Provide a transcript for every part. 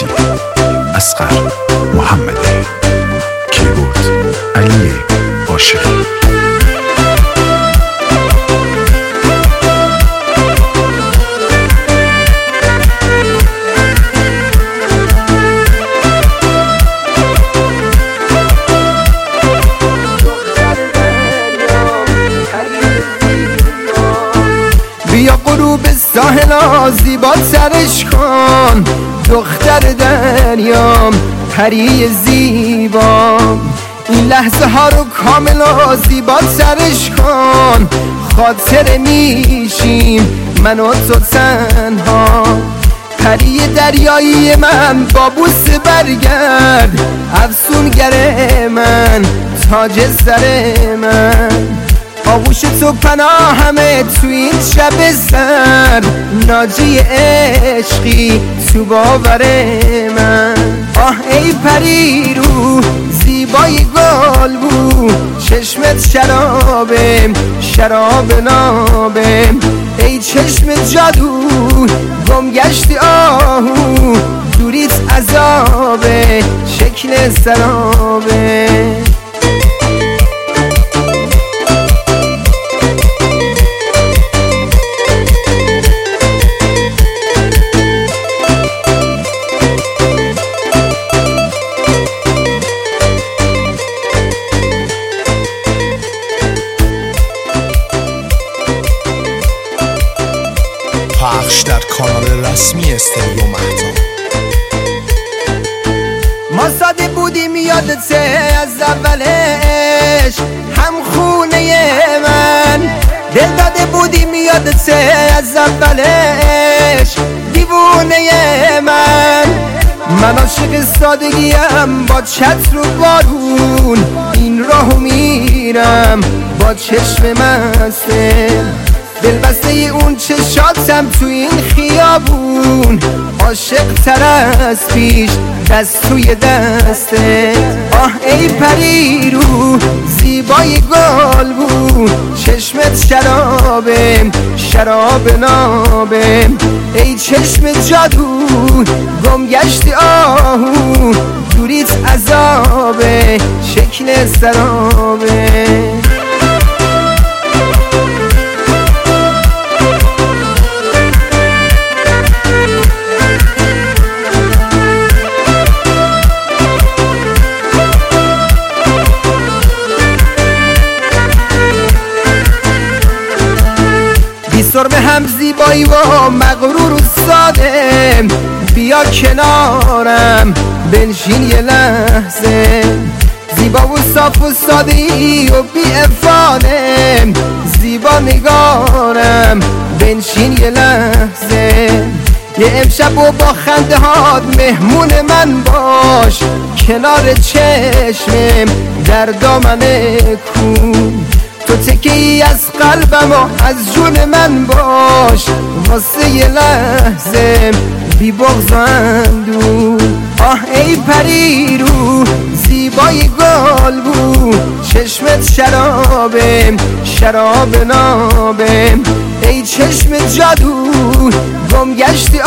اصغر محمدی، کیبورد علی عاشقی. بیا غروب ساحل زیبا سرش کن، دختر دریام پری زیبا. این لحظه ها رو کامل زیبا سرش کن، خاطر میشیم من و تو تنها. پری دریایی من با بوسه برگرد، افسونگر من تاج سر من. آغوش تو پناهمه تو این شب سر، ناجی عشقی تو باور من. آه ای پری رو زیبای گل بو، چشمت شرابه شراب نابه. ای چشم جادو گم گشتی آهو، دوریت عذابه شکل سرابه. پخش در کانال رسمی استودیو مهتاب. ما ساده بودیم یادته از اولش، هم خونه من. دل داده بودیم یادته از اولش، دیوونه من. من عاشق سادگیم با چتر و بارون، این راهو میرم با چشم مسته. دل بسته اون چشاتم تو این خیابون، عاشق تر از پیش دست توی دسته. آه ای پری رو زیبای گل بو، چشمت شرابه شراب نابه. ای چشم جادو گم گشتی آهو، دوریت عذابه شکل سرابه. سرمه هم زیبایی و مغرور و ساده، بیا کنارم بنشین یه لحظه. زیبا و صاف و ساده ای و بی افاده، زیبا نگارم بنشین یه لحظه. یه امشب و با خنده هات مهمون من باش، کنار چشمم در دامن کوه. تو تکه ای از قلبم و از جون من باش، واسه یه لحظه بی بغض و اندوه. آه ای پری رو زیبای گل بو، چشمت شرابه شراب نابه. ای چشم جادو گم گشتی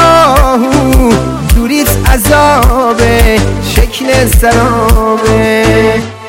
آهو، دوریت عذابه شکل سرابه.